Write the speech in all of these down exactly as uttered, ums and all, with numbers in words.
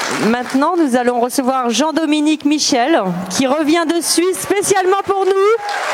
Maintenant, nous allons recevoir Jean-Dominique Michel, qui revient de Suisse spécialement pour nous.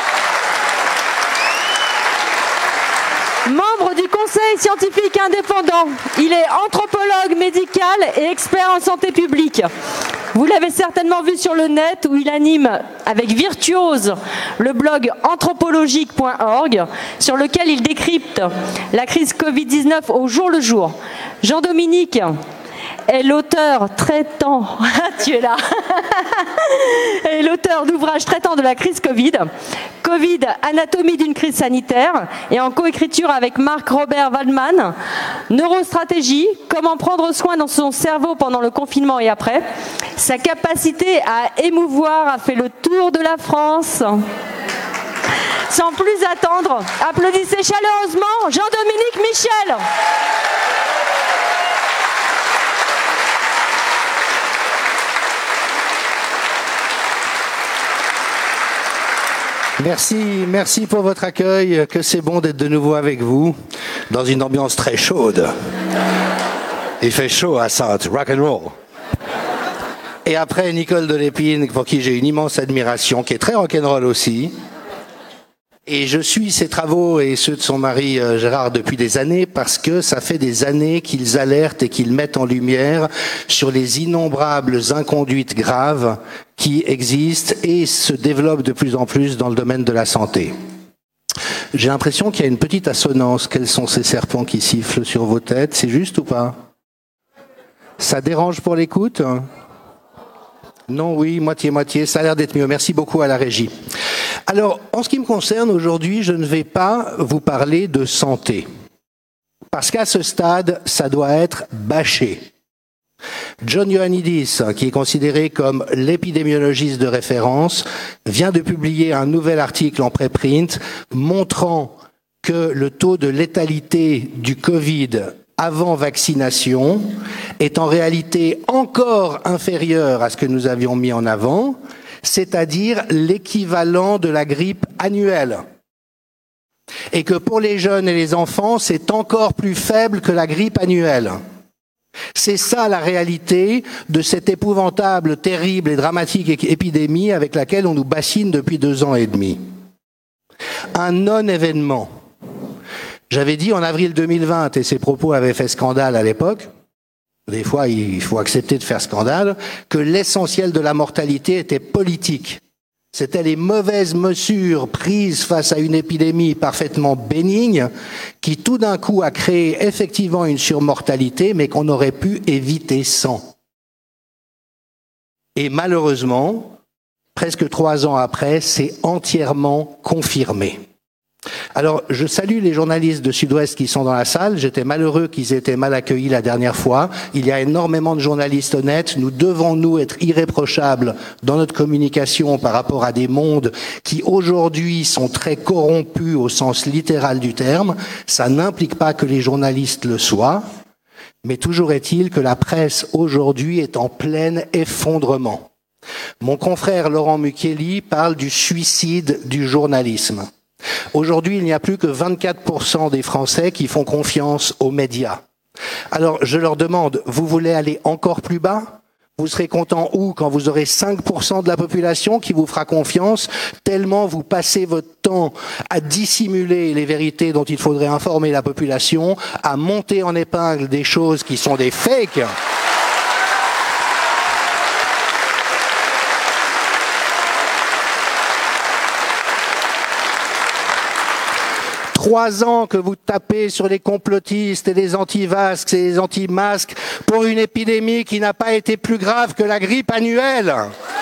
Membre du Conseil scientifique indépendant, il est anthropologue médical et expert en santé publique. Vous l'avez certainement vu sur le net où il anime avec virtuose le blog anthropologique point org sur lequel il décrypte la crise covid dix-neuf au jour le jour. Jean-Dominique est l'auteur traitant, tu es là, est l'auteur d'ouvrages traitant de la crise Covid, Covid, anatomie d'une crise sanitaire, et en coécriture avec Marc-Robert Waldman, neurostratégie, comment prendre soin dans son cerveau pendant le confinement et après. Sa capacité à émouvoir a fait le tour de la France. Sans plus attendre, applaudissez chaleureusement Jean-Dominique Michel. Merci, merci pour votre accueil, que c'est bon d'être de nouveau avec vous, dans une ambiance très chaude. Il fait chaud à Saintes, rock and roll. Et après, Nicole Delépine, pour qui j'ai une immense admiration, qui est très rock and roll aussi. Et je suis ses travaux et ceux de son mari euh, Gérard depuis des années parce que ça fait des années qu'ils alertent et qu'ils mettent en lumière sur les innombrables inconduites graves qui existent et se développent de plus en plus dans le domaine de la santé. J'ai l'impression qu'il y a une petite assonance. Quels sont ces serpents qui sifflent sur vos têtes? C'est juste ou pas? Ça dérange pour l'écoute? Non, oui, moitié-moitié, ça a l'air d'être mieux. Merci beaucoup à la régie. Alors, en ce qui me concerne, aujourd'hui, je ne vais pas vous parler de santé. Parce qu'à ce stade, ça doit être bâché. John Ioannidis, qui est considéré comme l'épidémiologiste de référence, vient de publier un nouvel article en préprint montrant que le taux de létalité du Covid avant vaccination est en réalité encore inférieur à ce que nous avions mis en avant, c'est-à-dire l'équivalent de la grippe annuelle. Et que pour les jeunes et les enfants, c'est encore plus faible que la grippe annuelle. C'est ça la réalité de cette épouvantable, terrible et dramatique épidémie avec laquelle on nous bassine depuis deux ans et demi. Un non-événement. J'avais dit en avril deux mille vingt, et ces propos avaient fait scandale à l'époque, des fois il faut accepter de faire scandale, que l'essentiel de la mortalité était politique. C'était les mauvaises mesures prises face à une épidémie parfaitement bénigne qui tout d'un coup a créé effectivement une surmortalité, mais qu'on aurait pu éviter sans. Et malheureusement, presque trois ans après, c'est entièrement confirmé. Alors, je salue les journalistes de Sud-Ouest qui sont dans la salle. J'étais malheureux qu'ils aient été mal accueillis la dernière fois. Il y a énormément de journalistes honnêtes. Nous devons, nous, être irréprochables dans notre communication par rapport à des mondes qui, aujourd'hui, sont très corrompus au sens littéral du terme. Ça n'implique pas que les journalistes le soient. Mais toujours est-il que la presse, aujourd'hui, est en plein effondrement. Mon confrère Laurent Mucchielli parle du suicide du journalisme. Aujourd'hui, il n'y a plus que vingt-quatre pour cent des Français qui font confiance aux médias. Alors, je leur demande, vous voulez aller encore plus bas? Vous serez content où quand vous aurez cinq pour cent de la population qui vous fera confiance, tellement vous passez votre temps à dissimuler les vérités dont il faudrait informer la population, à monter en épingle des choses qui sont des fakes. Trois ans que vous tapez sur les complotistes et les anti-vasques et les anti-masques pour une épidémie qui n'a pas été plus grave que la grippe annuelle.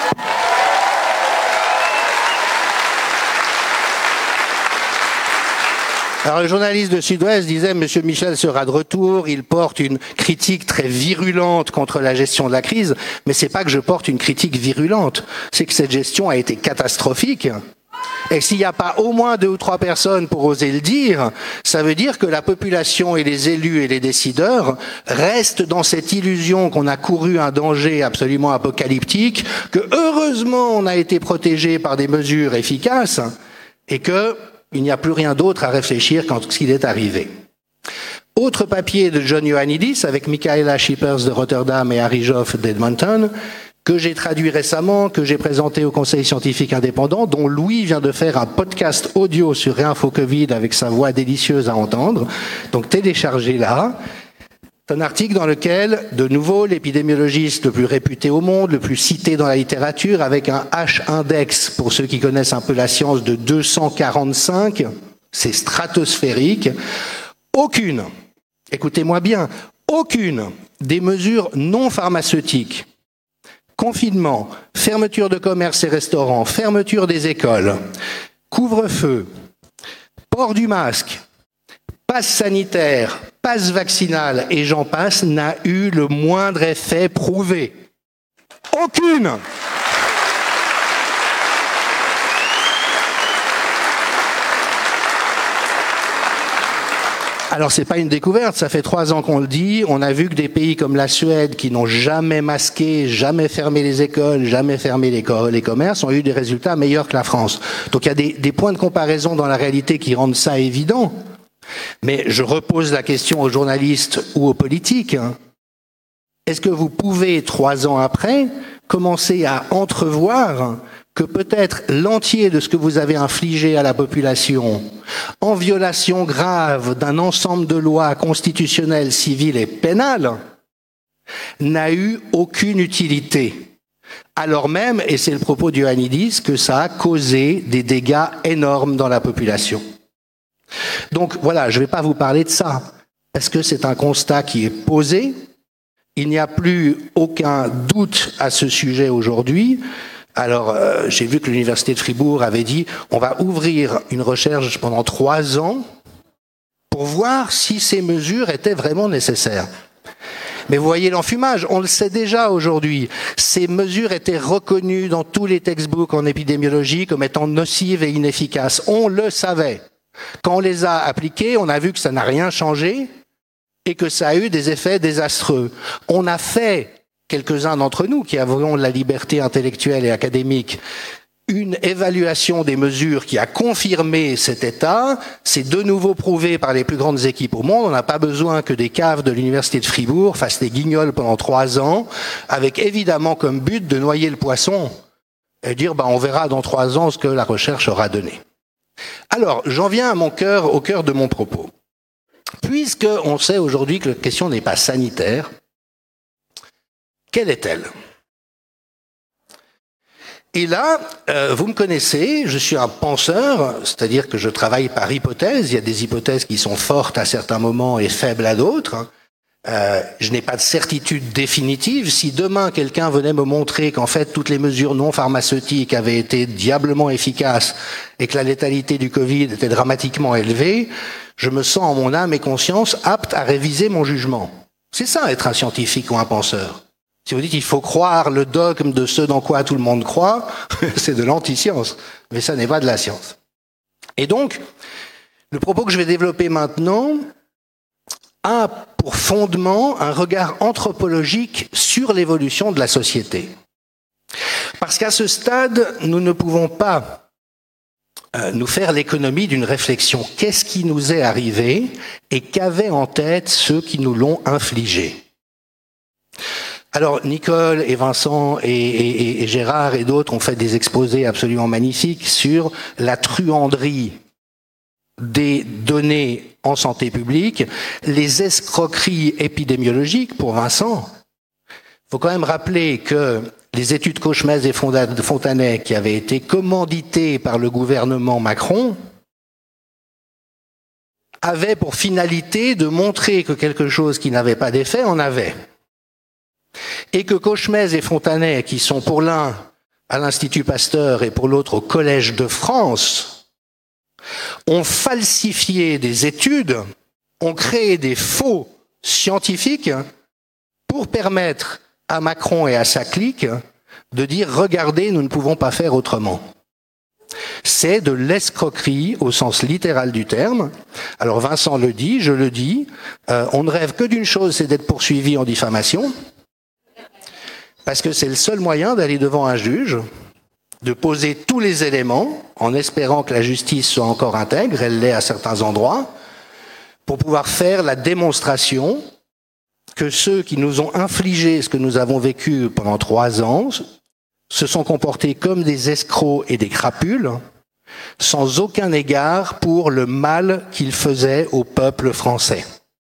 Alors le journaliste de Sud-Ouest disait « Monsieur Michel sera de retour, il porte une critique très virulente contre la gestion de la crise ». Mais c'est pas que je porte une critique virulente, c'est que cette gestion a été catastrophique. Et s'il n'y a pas au moins deux ou trois personnes pour oser le dire, ça veut dire que la population et les élus et les décideurs restent dans cette illusion qu'on a couru un danger absolument apocalyptique, que heureusement on a été protégé par des mesures efficaces et qu'il n'y a plus rien d'autre à réfléchir quand ce qu'il est arrivé. Autre papier de John Ioannidis avec Michaela Schippers de Rotterdam et Harry Joff d'Edmonton, que j'ai traduit récemment, que j'ai présenté au Conseil scientifique indépendant, dont Louis vient de faire un podcast audio sur Réinfo Covid avec sa voix délicieuse à entendre. Donc téléchargez-la. C'est un article dans lequel, de nouveau, l'épidémiologiste le plus réputé au monde, le plus cité dans la littérature, avec un H-index, pour ceux qui connaissent un peu la science, de deux cent quarante-cinq, c'est stratosphérique, aucune, écoutez-moi bien, aucune des mesures non pharmaceutiques, confinement, fermeture de commerces et restaurants, fermeture des écoles, couvre-feu, port du masque, passe sanitaire, passe vaccinal et j'en passe, n'a eu le moindre effet prouvé. Aucune. Alors c'est pas une découverte, ça fait trois ans qu'on le dit. On a vu que des pays comme la Suède, qui n'ont jamais masqué, jamais fermé les écoles, jamais fermé les, co- les commerces, ont eu des résultats meilleurs que la France. Donc il y a des, des points de comparaison dans la réalité qui rendent ça évident. Mais je repose la question aux journalistes ou aux politiques. Est-ce que vous pouvez, trois ans après, commencer à entrevoir que peut-être l'entier de ce que vous avez infligé à la population, en violation grave d'un ensemble de lois constitutionnelles, civiles et pénales, n'a eu aucune utilité, alors même, et c'est le propos d'Ioannidis, que ça a causé des dégâts énormes dans la population. Donc voilà, je ne vais pas vous parler de ça, parce que c'est un constat qui est posé, il n'y a plus aucun doute à ce sujet aujourd'hui. Alors, euh, j'ai vu que l'Université de Fribourg avait dit on va ouvrir une recherche pendant trois ans pour voir si ces mesures étaient vraiment nécessaires. Mais vous voyez l'enfumage, on le sait déjà aujourd'hui. Ces mesures étaient reconnues dans tous les textbooks en épidémiologie comme étant nocives et inefficaces. On le savait. Quand on les a appliquées, on a vu que ça n'a rien changé et que ça a eu des effets désastreux. On a fait, quelques-uns d'entre nous qui avons la liberté intellectuelle et académique, une évaluation des mesures qui a confirmé cet état. C'est de nouveau prouvé par les plus grandes équipes au monde. On n'a pas besoin que des caves de l'Université de Fribourg fassent des guignols pendant trois ans, avec évidemment comme but de noyer le poisson et dire bah, on verra dans trois ans ce que la recherche aura donné. Alors, j'en viens à mon cœur, au cœur de mon propos. Puisque on sait aujourd'hui que la question n'est pas sanitaire, quelle est-elle ? Et là, euh, vous me connaissez, je suis un penseur, c'est-à-dire que je travaille par hypothèse. Il y a des hypothèses qui sont fortes à certains moments et faibles à d'autres. Euh, je n'ai pas de certitude définitive. Si demain quelqu'un venait me montrer qu'en fait toutes les mesures non pharmaceutiques avaient été diablement efficaces et que la létalité du Covid était dramatiquement élevée, je me sens en mon âme et conscience apte à réviser mon jugement. C'est ça être un scientifique ou un penseur. Si vous dites qu'il faut croire le dogme de ce dans quoi tout le monde croit, c'est de l'anti-science, mais ça n'est pas de la science. Et donc, le propos que je vais développer maintenant a pour fondement un regard anthropologique sur l'évolution de la société. Parce qu'à ce stade, nous ne pouvons pas euh, nous faire l'économie d'une réflexion. Qu'est-ce qui nous est arrivé et qu'avaient en tête ceux qui nous l'ont infligé ? Alors, Nicole et Vincent et, et, et Gérard et d'autres ont fait des exposés absolument magnifiques sur la truanderie des données en santé publique, les escroqueries épidémiologiques pour Vincent. Il faut quand même rappeler que les études Cauchemez et Fontanet qui avaient été commanditées par le gouvernement Macron avaient pour finalité de montrer que quelque chose qui n'avait pas d'effet en avait. Et que Cauchemez et Fontanet, qui sont pour l'un à l'Institut Pasteur et pour l'autre au Collège de France, ont falsifié des études, ont créé des faux scientifiques pour permettre à Macron et à sa clique de dire « Regardez, nous ne pouvons pas faire autrement ». C'est de l'escroquerie au sens littéral du terme. Alors Vincent le dit, je le dis, euh, on ne rêve que d'une chose, c'est d'être poursuivi en diffamation, parce que c'est le seul moyen d'aller devant un juge, de poser tous les éléments, en espérant que la justice soit encore intègre, elle l'est à certains endroits, pour pouvoir faire la démonstration que ceux qui nous ont infligé ce que nous avons vécu pendant trois ans se sont comportés comme des escrocs et des crapules, sans aucun égard pour le mal qu'ils faisaient au peuple français.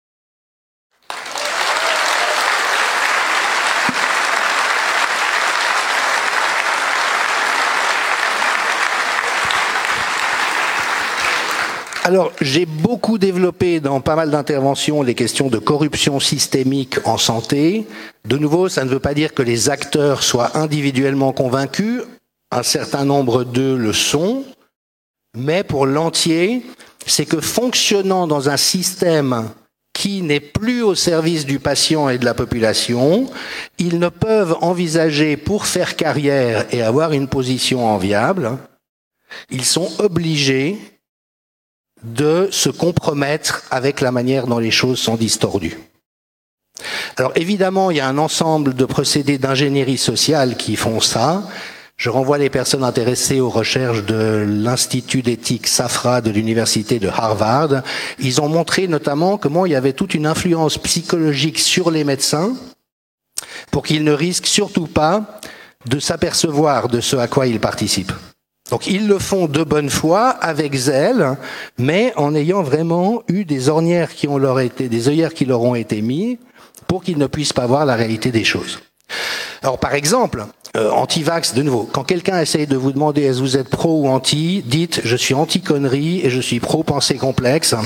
Alors, j'ai beaucoup développé dans pas mal d'interventions les questions de corruption systémique en santé. De nouveau, ça ne veut pas dire que les acteurs soient individuellement convaincus. Un certain nombre d'eux le sont. Mais pour l'entier, c'est que fonctionnant dans un système qui n'est plus au service du patient et de la population, ils ne peuvent envisager pour faire carrière et avoir une position enviable, ils sont obligés de se compromettre avec la manière dont les choses sont distordues. Alors évidemment, il y a un ensemble de procédés d'ingénierie sociale qui font ça. Je renvoie les personnes intéressées aux recherches de l'Institut d'éthique SAFRA de l'Université de Harvard. Ils ont montré notamment comment il y avait toute une influence psychologique sur les médecins pour qu'ils ne risquent surtout pas de s'apercevoir de ce à quoi ils participent. Donc ils le font de bonne foi, avec zèle, mais en ayant vraiment eu des ornières qui ont leur été, des œillères qui leur ont été mis pour qu'ils ne puissent pas voir la réalité des choses. Alors par exemple, euh, anti-vax, de nouveau, quand quelqu'un essaye de vous demander est-ce que vous êtes pro ou anti, dites je suis anti-connerie et je suis pro-pensée complexe.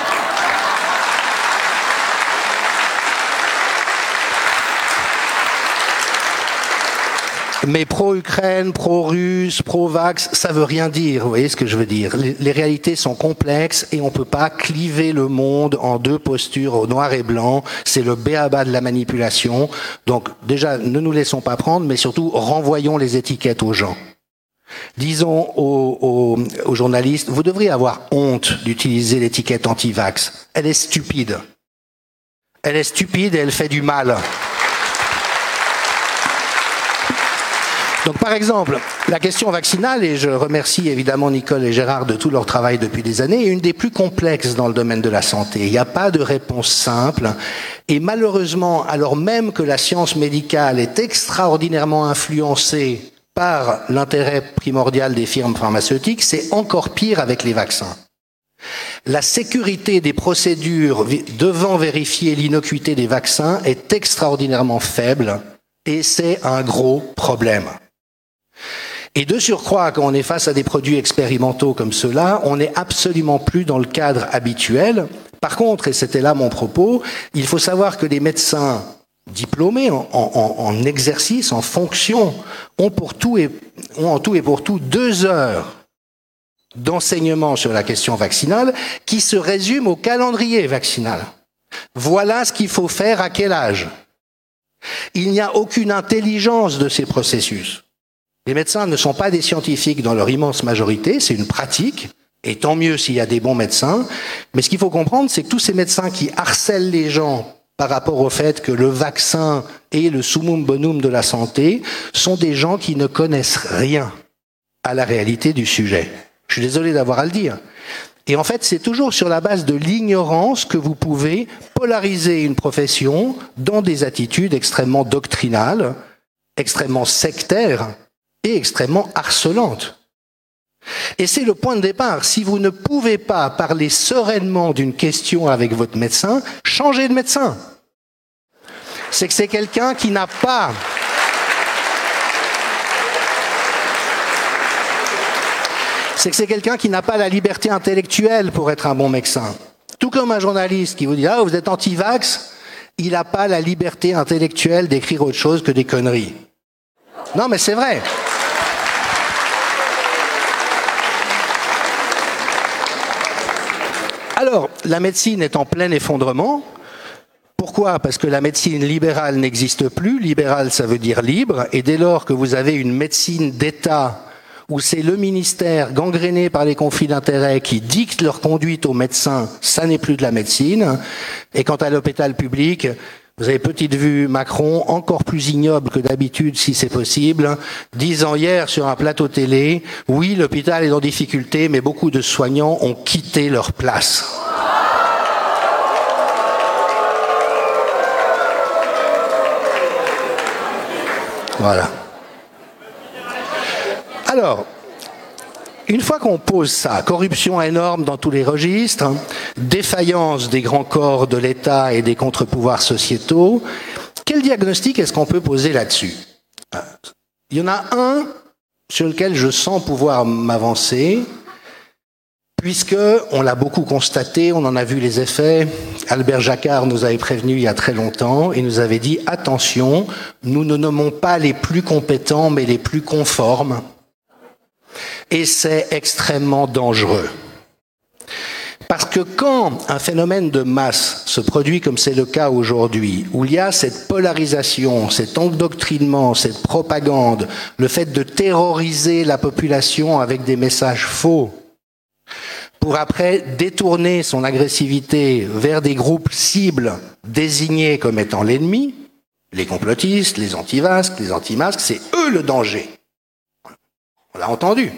Mais pro-Ukraine, pro-Russe, pro-Vax, ça veut rien dire, vous voyez ce que je veux dire. Les, les réalités sont complexes et on peut pas cliver le monde en deux postures au noir et blanc. C'est le b.a.-ba de la manipulation. Donc déjà, ne nous laissons pas prendre, mais surtout renvoyons les étiquettes aux gens. Disons aux, aux, aux journalistes, vous devriez avoir honte d'utiliser l'étiquette anti-vax. Elle est stupide. Elle est stupide et elle fait du mal. Donc par exemple, la question vaccinale, et je remercie évidemment Nicole et Gérard de tout leur travail depuis des années, est une des plus complexes dans le domaine de la santé. Il n'y a pas de réponse simple. Et malheureusement, alors même que la science médicale est extraordinairement influencée par l'intérêt primordial des firmes pharmaceutiques, c'est encore pire avec les vaccins. La sécurité des procédures devant vérifier l'innocuité des vaccins est extraordinairement faible et c'est un gros problème. Et de surcroît, quand on est face à des produits expérimentaux comme ceux-là, on n'est absolument plus dans le cadre habituel. Par contre, et c'était là mon propos, il faut savoir que les médecins diplômés en, en, en exercice, en fonction, ont, pour tout et, ont en tout et pour tout deux heures d'enseignement sur la question vaccinale qui se résume au calendrier vaccinal. Voilà ce qu'il faut faire à quel âge. Il n'y a aucune intelligence de ces processus. Les médecins ne sont pas des scientifiques dans leur immense majorité, c'est une pratique, et tant mieux s'il y a des bons médecins. Mais ce qu'il faut comprendre, c'est que tous ces médecins qui harcèlent les gens par rapport au fait que le vaccin est le summum bonum de la santé sont des gens qui ne connaissent rien à la réalité du sujet. Je suis désolé d'avoir à le dire. Et en fait, c'est toujours sur la base de l'ignorance que vous pouvez polariser une profession dans des attitudes extrêmement doctrinales, extrêmement sectaires et extrêmement harcelantes. Et c'est le point de départ. Si vous ne pouvez pas parler sereinement d'une question avec votre médecin, changez de médecin. C'est que c'est quelqu'un qui n'a pas... c'est que c'est quelqu'un qui n'a pas la liberté intellectuelle pour être un bon médecin. Tout comme un journaliste qui vous dit « Ah, vous êtes anti-vax », il n'a pas la liberté intellectuelle d'écrire autre chose que des conneries. Non, mais c'est vrai. Alors, la médecine est en plein effondrement. Pourquoi ? Parce que la médecine libérale n'existe plus. Libérale, ça veut dire libre. Et dès lors que vous avez une médecine d'État où c'est le ministère gangréné par les conflits d'intérêts qui dicte leur conduite aux médecins, ça n'est plus de la médecine. Et quant à l'hôpital public, vous avez petite vue Macron, encore plus ignoble que d'habitude si c'est possible, disant hier sur un plateau télé, oui, l'hôpital est en difficulté, mais beaucoup de soignants ont quitté leur place. Voilà. Alors, une fois qu'on pose ça, corruption énorme dans tous les registres, hein, défaillance des grands corps de l'État et des contre-pouvoirs sociétaux, quel diagnostic est-ce qu'on peut poser là-dessus? Il y en a un sur lequel je sens pouvoir m'avancer, puisque on l'a beaucoup constaté, on en a vu les effets. Albert Jacquard nous avait prévenu il y a très longtemps et nous avait dit « Attention, nous ne nommons pas les plus compétents, mais les plus conformes. » Et c'est extrêmement dangereux. Parce que quand un phénomène de masse se produit comme c'est le cas aujourd'hui, où il y a cette polarisation, cet endoctrinement, cette propagande, le fait de terroriser la population avec des messages faux, pour après détourner son agressivité vers des groupes cibles désignés comme étant l'ennemi, les complotistes, les anti-vasques, les anti-masques, c'est eux le danger. On l'a entendu.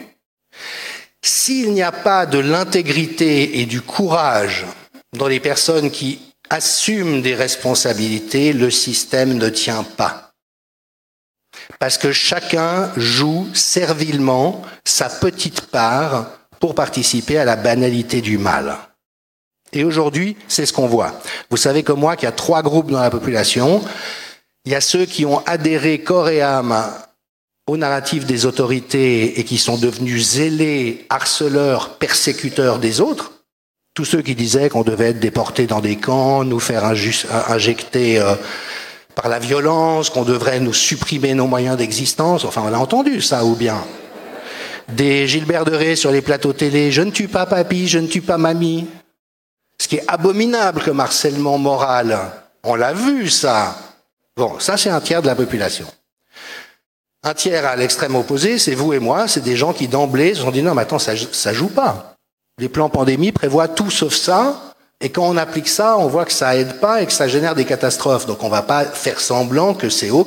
S'il n'y a pas de l'intégrité et du courage dans les personnes qui assument des responsabilités, le système ne tient pas. Parce que chacun joue servilement sa petite part pour participer à la banalité du mal. Et aujourd'hui, c'est ce qu'on voit. Vous savez comme moi qu'il y a trois groupes dans la population. Il y a ceux qui ont adhéré corps et âme au narratif des autorités et qui sont devenus zélés, harceleurs, persécuteurs des autres. Tous ceux qui disaient qu'on devait être déportés dans des camps, nous faire injecter euh, par la violence, qu'on devrait nous supprimer nos moyens d'existence. Enfin, on a entendu ça, ou bien des Gilbert de Ré sur les plateaux télé, « Je ne tue pas papy, je ne tue pas mamie ». Ce qui est abominable comme harcèlement moral. On l'a vu, ça. Bon, ça, c'est un tiers de la population. Un tiers à l'extrême opposé, c'est vous et moi, c'est des gens qui d'emblée se sont dit « Non, mais attends, ça, ça joue pas. Les plans pandémie prévoient tout sauf ça, et quand on applique ça, on voit que ça aide pas et que ça génère des catastrophes. Donc on va pas faire semblant que c'est OK. »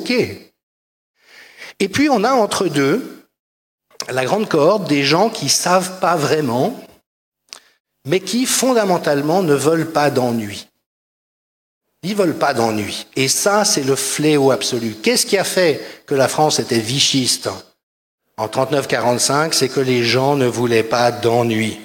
Et puis on a entre deux la grande cohorte des gens qui savent pas vraiment, mais qui fondamentalement ne veulent pas d'ennui. Ils veulent pas d'ennui. Et ça, c'est le fléau absolu. Qu'est-ce qui a fait que la France était vichiste en trente-neuf quarante-cinq? C'est que les gens ne voulaient pas d'ennui.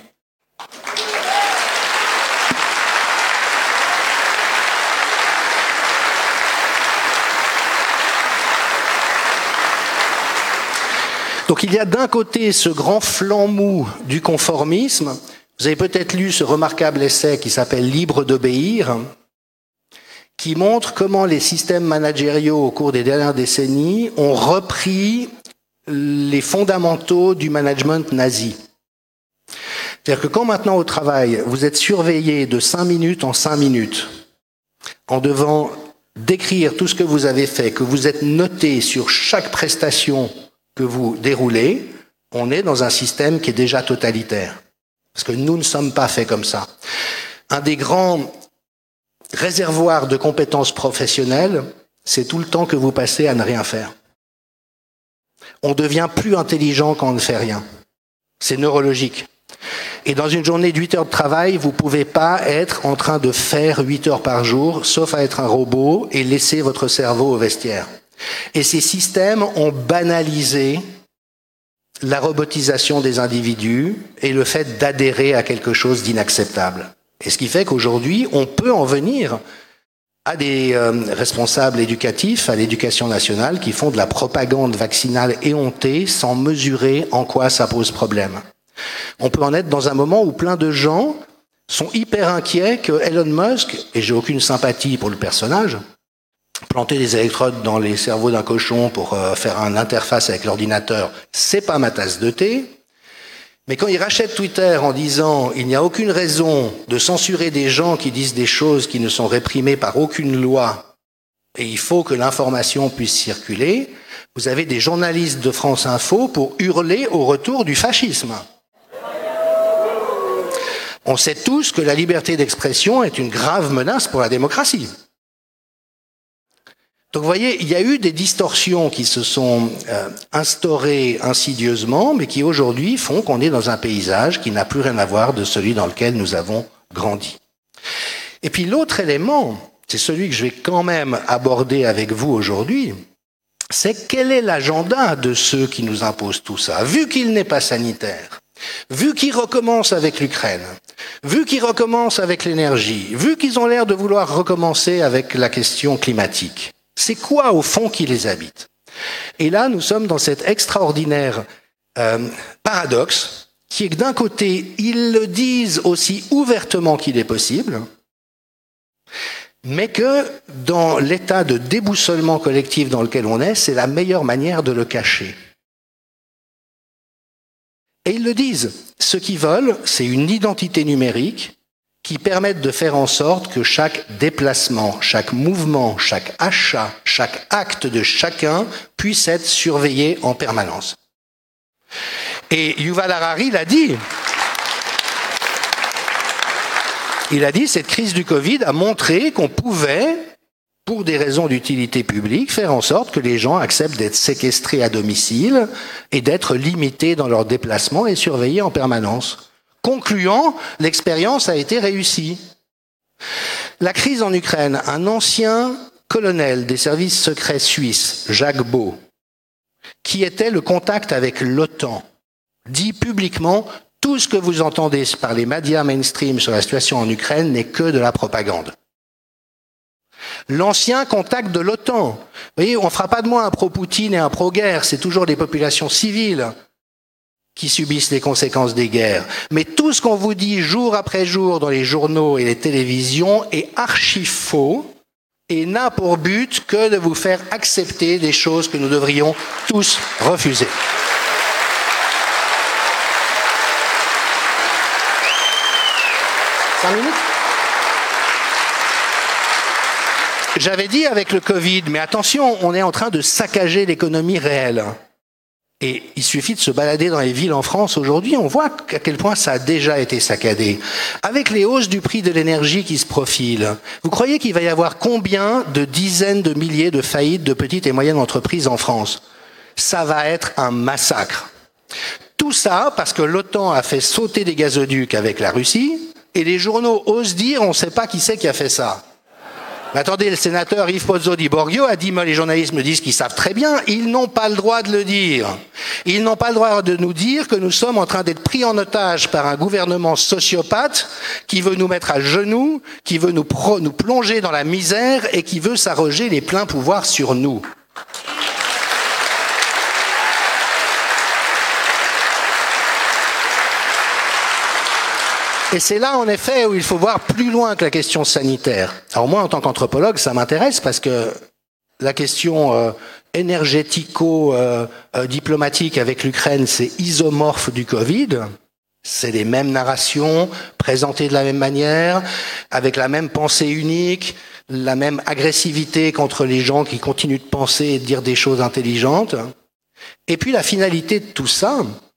Donc il y a d'un côté ce grand flanc mou du conformisme. Vous avez peut-être lu ce remarquable essai qui s'appelle « Libre d'obéir », qui montre comment les systèmes managériaux au cours des dernières décennies ont repris les fondamentaux du management nazi. C'est-à-dire que quand maintenant au travail, vous êtes surveillé de cinq minutes en cinq minutes, en devant décrire tout ce que vous avez fait, que vous êtes noté sur chaque prestation que vous déroulez, on est dans un système qui est déjà totalitaire. Parce que nous ne sommes pas faits comme ça. Un des grands réservoirs de compétences professionnelles, c'est tout le temps que vous passez à ne rien faire. On devient plus intelligent quand on ne fait rien. C'est neurologique. Et dans une journée de huit heures de travail, vous ne pouvez pas être en train de faire huit heures par jour, sauf à être un robot et laisser votre cerveau au vestiaire. Et ces systèmes ont banalisé la robotisation des individus et le fait d'adhérer à quelque chose d'inacceptable. Et ce qui fait qu'aujourd'hui, on peut en venir à des euh, responsables éducatifs, à l'éducation nationale, qui font de la propagande vaccinale éhontée sans mesurer en quoi ça pose problème. On peut en être dans un moment où plein de gens sont hyper inquiets que Elon Musk, et j'ai aucune sympathie pour le personnage, planter des électrodes dans les cerveaux d'un cochon pour euh, faire une interface avec l'ordinateur, c'est pas ma tasse de thé. Mais quand il rachète Twitter en disant « il n'y a aucune raison de censurer des gens qui disent des choses qui ne sont réprimées par aucune loi et il faut que l'information puisse circuler », vous avez des journalistes de France Info pour hurler au retour du fascisme. On sait tous que la liberté d'expression est une grave menace pour la démocratie. Donc vous voyez, il y a eu des distorsions qui se sont euh, instaurées insidieusement, mais qui aujourd'hui font qu'on est dans un paysage qui n'a plus rien à voir de celui dans lequel nous avons grandi. Et puis l'autre élément, c'est celui que je vais quand même aborder avec vous aujourd'hui, c'est quel est l'agenda de ceux qui nous imposent tout ça, vu qu'il n'est pas sanitaire, vu qu'ils recommencent avec l'Ukraine, vu qu'ils recommencent avec l'énergie, vu qu'ils ont l'air de vouloir recommencer avec la question climatique. C'est quoi, au fond, qui les habite? Et là, nous sommes dans cet extraordinaire euh, paradoxe, qui est que d'un côté, ils le disent aussi ouvertement qu'il est possible, mais que dans l'état de déboussolement collectif dans lequel on est, c'est la meilleure manière de le cacher. Et ils le disent. Ce qu'ils veulent, c'est une identité numérique qui permette de faire en sorte que chaque déplacement, chaque mouvement, chaque achat, chaque acte de chacun puisse être surveillé en permanence. Et Yuval Harari l'a dit. Il a dit, cette crise du Covid a montré qu'on pouvait, pour des raisons d'utilité publique, faire en sorte que les gens acceptent d'être séquestrés à domicile et d'être limités dans leurs déplacements et surveillés en permanence. Concluant, l'expérience a été réussie. La crise en Ukraine, un ancien colonel des services secrets suisses, Jacques Beau, qui était le contact avec l'OTAN, dit publiquement « Tout ce que vous entendez par les médias mainstream sur la situation en Ukraine n'est que de la propagande ». L'ancien contact de l'OTAN. Vous voyez, on ne fera pas de moi un pro-Poutine et un pro-guerre, c'est toujours des populations civiles qui subissent les conséquences des guerres. Mais tout ce qu'on vous dit jour après jour dans les journaux et les télévisions est archi faux et n'a pour but que de vous faire accepter des choses que nous devrions tous refuser. Cinq minutes ? J'avais dit avec le Covid, mais attention, on est en train de saccager l'économie réelle. Et il suffit de se balader dans les villes en France aujourd'hui, on voit à quel point ça a déjà été saccadé. Avec les hausses du prix de l'énergie qui se profilent, vous croyez qu'il va y avoir combien de dizaines de milliers de faillites de petites et moyennes entreprises en France? Ça va être un massacre. Tout ça parce que l'OTAN a fait sauter des gazoducs avec la Russie, et les journaux osent dire on ne sait pas qui c'est qui a fait ça. Mais attendez, le sénateur Yves Pozzo di Borgio a dit, moi les journalistes me disent qu'ils savent très bien, ils n'ont pas le droit de le dire. Ils n'ont pas le droit de nous dire que nous sommes en train d'être pris en otage par un gouvernement sociopathe qui veut nous mettre à genoux, qui veut nous, pro- nous plonger dans la misère et qui veut s'arroger les pleins pouvoirs sur nous. Et c'est là, en effet, où il faut voir plus loin que la question sanitaire. Alors moi, en tant qu'anthropologue, ça m'intéresse parce que la question euh, énergético-diplomatique euh, euh, avec l'Ukraine, c'est isomorphe du Covid. C'est les mêmes narrations, présentées de la même manière, avec la même pensée unique, la même agressivité contre les gens qui continuent de penser et de dire des choses intelligentes. Et puis la finalité de tout ça,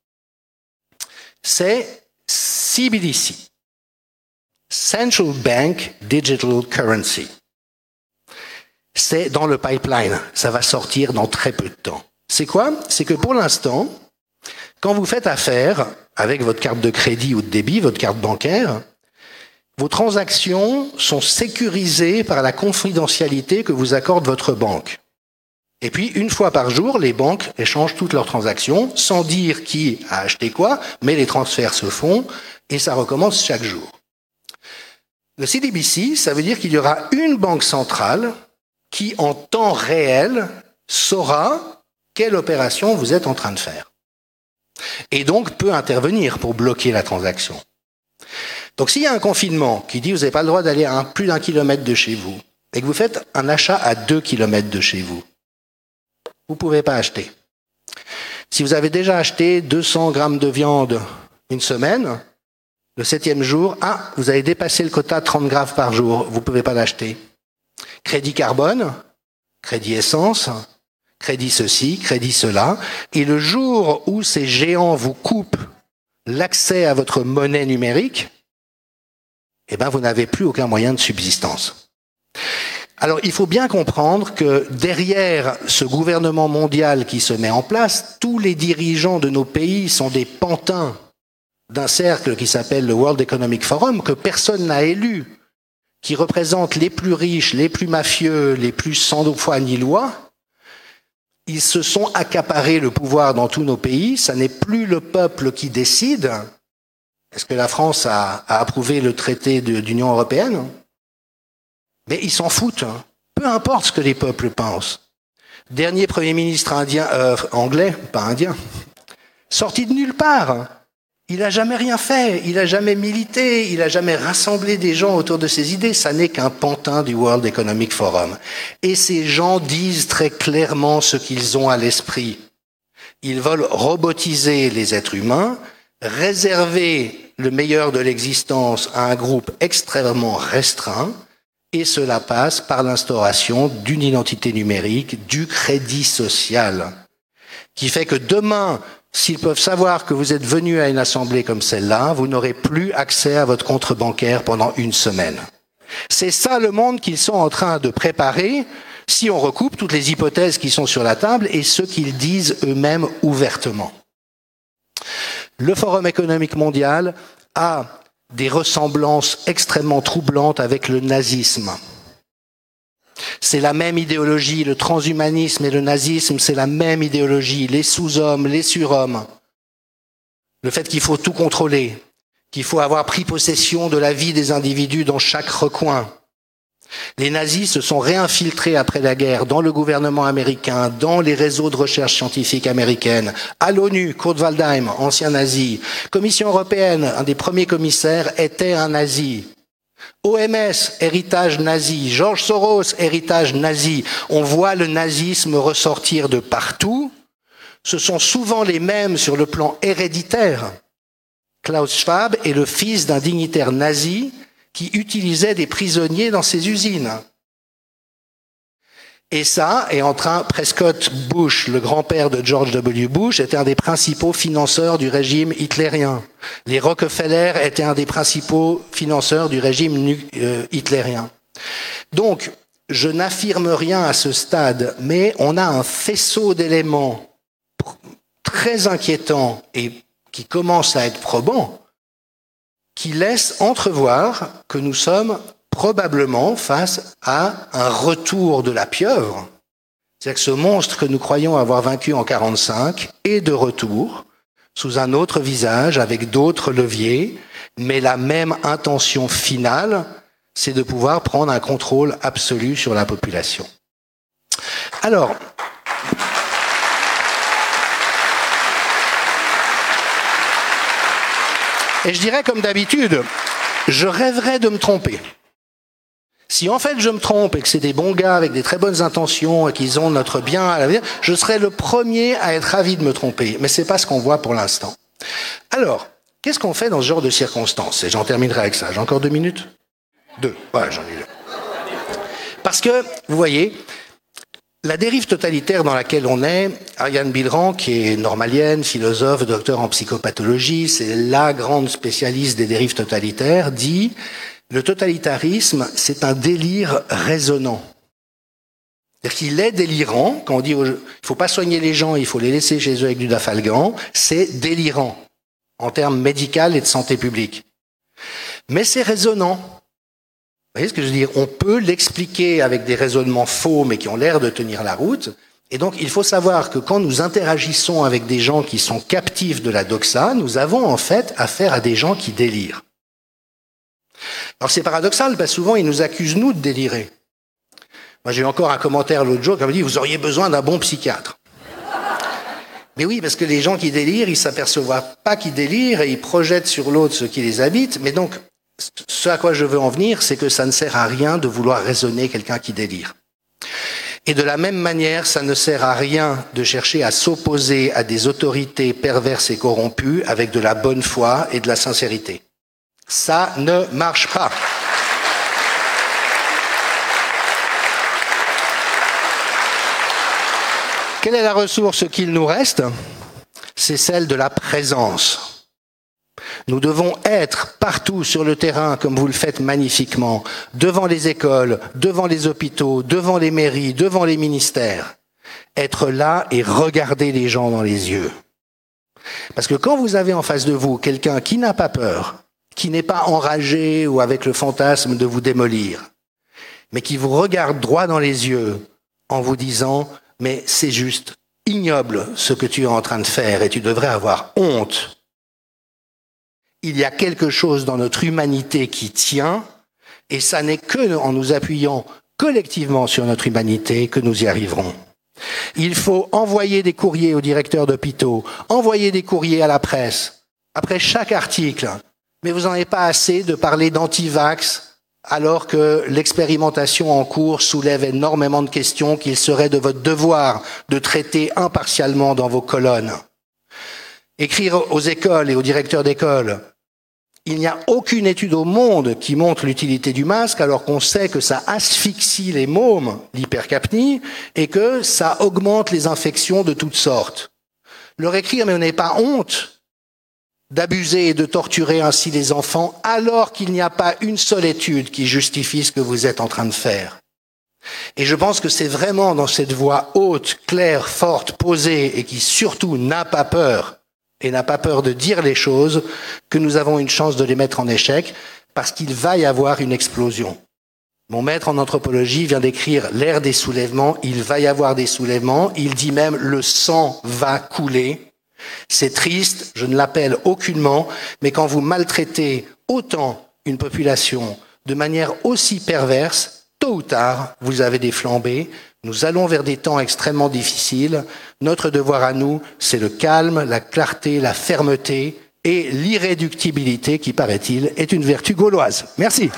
c'est C B D C. Central Bank Digital Currency. C'est dans le pipeline. Ça va sortir dans très peu de temps. C'est quoi? C'est que pour l'instant, quand vous faites affaire avec votre carte de crédit ou de débit, votre carte bancaire, vos transactions sont sécurisées par la confidentialité que vous accorde votre banque. Et puis, une fois par jour, les banques échangent toutes leurs transactions, sans dire qui a acheté quoi, mais les transferts se font, et ça recommence chaque jour. Le C D B C, ça veut dire qu'il y aura une banque centrale qui, en temps réel, saura quelle opération vous êtes en train de faire. Et donc peut intervenir pour bloquer la transaction. Donc s'il y a un confinement qui dit que vous n'avez pas le droit d'aller à un, plus d'un kilomètre de chez vous, et que vous faites un achat à deux kilomètres de chez vous, vous ne pouvez pas acheter. Si vous avez déjà acheté deux cents grammes de viande une semaine, le septième jour, ah, vous avez dépassé le quota de trente grammes par jour, vous ne pouvez pas l'acheter. Crédit carbone, crédit essence, crédit ceci, crédit cela. Et le jour où ces géants vous coupent l'accès à votre monnaie numérique, eh ben, vous n'avez plus aucun moyen de subsistance. Alors, il faut bien comprendre que derrière ce gouvernement mondial qui se met en place, tous les dirigeants de nos pays sont des pantins d'un cercle qui s'appelle le World Economic Forum, que personne n'a élu, qui représente les plus riches, les plus mafieux, les plus sans foi ni loi. Ils se sont accaparés le pouvoir dans tous nos pays. Ça n'est plus le peuple qui décide. Est-ce que la France a, a approuvé le traité de, d'Union européenne? Mais ils s'en foutent. Hein. Peu importe ce que les peuples pensent. Dernier Premier ministre indien, euh, anglais, pas indien, sorti de nulle part. Il n'a jamais rien fait, il n'a jamais milité, il n'a jamais rassemblé des gens autour de ses idées. Ça n'est qu'un pantin du World Economic Forum. Et ces gens disent très clairement ce qu'ils ont à l'esprit. Ils veulent robotiser les êtres humains, réserver le meilleur de l'existence à un groupe extrêmement restreint, et cela passe par l'instauration d'une identité numérique, du crédit social, qui fait que demain, s'ils peuvent savoir que vous êtes venu à une assemblée comme celle-là, vous n'aurez plus accès à votre compte bancaire pendant une semaine. C'est ça le monde qu'ils sont en train de préparer, si on recoupe toutes les hypothèses qui sont sur la table et ce qu'ils disent eux-mêmes ouvertement. Le Forum économique mondial a des ressemblances extrêmement troublantes avec le nazisme. C'est la même idéologie, le transhumanisme et le nazisme, c'est la même idéologie, les sous-hommes, les surhommes. Le fait qu'il faut tout contrôler, qu'il faut avoir pris possession de la vie des individus dans chaque recoin. Les nazis se sont réinfiltrés après la guerre dans le gouvernement américain, dans les réseaux de recherche scientifique américaine, à l'ONU, Kurt Waldheim, ancien nazi, Commission européenne, un des premiers commissaires était un nazi. O M S, héritage nazi. George Soros, héritage nazi. On voit le nazisme ressortir de partout. Ce sont souvent les mêmes sur le plan héréditaire. Klaus Schwab est le fils d'un dignitaire nazi qui utilisait des prisonniers dans ses usines. Et ça est en train, Prescott Bush, le grand-père de George W. Bush, était un des principaux financeurs du régime hitlérien. Les Rockefeller étaient un des principaux financeurs du régime euh, hitlérien. Donc, je n'affirme rien à ce stade, mais on a un faisceau d'éléments très inquiétants et qui commencent à être probants, qui laissent entrevoir que nous sommes probablement face à un retour de la pieuvre. C'est-à-dire que ce monstre que nous croyons avoir vaincu en quarante-cinq est de retour, sous un autre visage, avec d'autres leviers, mais la même intention finale, c'est de pouvoir prendre un contrôle absolu sur la population. Alors, et je dirais comme d'habitude, je rêverais de me tromper. Si en fait je me trompe et que c'est des bons gars avec des très bonnes intentions et qu'ils ont notre bien à l'avenir, je serai le premier à être ravi de me tromper. Mais c'est pas ce qu'on voit pour l'instant. Alors, qu'est-ce qu'on fait dans ce genre de circonstances? Et j'en terminerai avec ça. J'ai encore deux minutes? Deux. Ouais, j'en ai deux. Parce que, vous voyez, la dérive totalitaire dans laquelle on est, Ariane Bilran, qui est normalienne, philosophe, docteur en psychopathologie, c'est la grande spécialiste des dérives totalitaires, dit le totalitarisme, c'est un délire résonnant. C'est-à-dire qu'il est délirant, quand on dit il ne faut pas soigner les gens, il faut les laisser chez eux avec du dafalgan, c'est délirant, en termes médicaux et de santé publique. Mais c'est résonnant. Vous voyez ce que je veux dire? On peut l'expliquer avec des raisonnements faux, mais qui ont l'air de tenir la route. Et donc, il faut savoir que quand nous interagissons avec des gens qui sont captifs de la doxa, nous avons en fait affaire à des gens qui délirent. Alors c'est paradoxal, parce que souvent ils nous accusent nous de délirer. Moi j'ai eu encore un commentaire l'autre jour qui m'a dit « vous auriez besoin d'un bon psychiatre ». Mais oui, parce que les gens qui délirent, ils s'aperçoivent pas qu'ils délirent et ils projettent sur l'autre ce qui les habite. Mais donc, ce à quoi je veux en venir, c'est que ça ne sert à rien de vouloir raisonner quelqu'un qui délire. Et de la même manière, ça ne sert à rien de chercher à s'opposer à des autorités perverses et corrompues avec de la bonne foi et de la sincérité. Ça ne marche pas. Quelle est la ressource qu'il nous reste? C'est celle de la présence. Nous devons être partout sur le terrain, comme vous le faites magnifiquement, devant les écoles, devant les hôpitaux, devant les mairies, devant les ministères. Être là et regarder les gens dans les yeux. Parce que quand vous avez en face de vous quelqu'un qui n'a pas peur, qui n'est pas enragé ou avec le fantasme de vous démolir, mais qui vous regarde droit dans les yeux en vous disant mais c'est juste ignoble ce que tu es en train de faire et tu devrais avoir honte. Il y a quelque chose dans notre humanité qui tient, et ça n'est que en nous appuyant collectivement sur notre humanité que nous y arriverons. Il faut envoyer des courriers aux directeurs d'hôpitaux, envoyer des courriers à la presse, après chaque article. Mais vous n'en avez pas assez de parler d'anti-vax, alors que l'expérimentation en cours soulève énormément de questions qu'il serait de votre devoir de traiter impartialement dans vos colonnes. Écrire aux écoles et aux directeurs d'école. Il n'y a aucune étude au monde qui montre l'utilité du masque, alors qu'on sait que ça asphyxie les mômes, l'hypercapnie, et que ça augmente les infections de toutes sortes. Leur écrire, mais vous n'avez pas honte d'abuser et de torturer ainsi les enfants, alors qu'il n'y a pas une seule étude qui justifie ce que vous êtes en train de faire. Et je pense que c'est vraiment dans cette voix haute, claire, forte, posée, et qui surtout n'a pas peur, et n'a pas peur de dire les choses, que nous avons une chance de les mettre en échec, parce qu'il va y avoir une explosion. Mon maître en anthropologie vient d'écrire l'ère des soulèvements, il va y avoir des soulèvements, il dit même le sang va couler. C'est triste, je ne l'appelle aucunement, mais quand vous maltraitez autant une population de manière aussi perverse, tôt ou tard, vous avez des flambées. Nous allons vers des temps extrêmement difficiles. Notre devoir à nous, c'est le calme, la clarté, la fermeté et l'irréductibilité qui, paraît-il, est une vertu gauloise. Merci.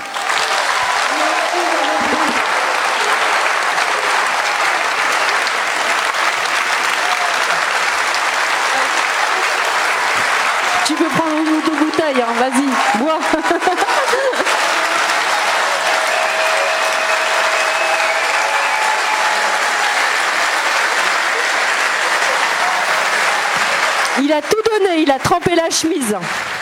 Tu peux prendre une ou deux bouteilles, hein, vas-y, bois. Il a tout donné, il a trempé la chemise.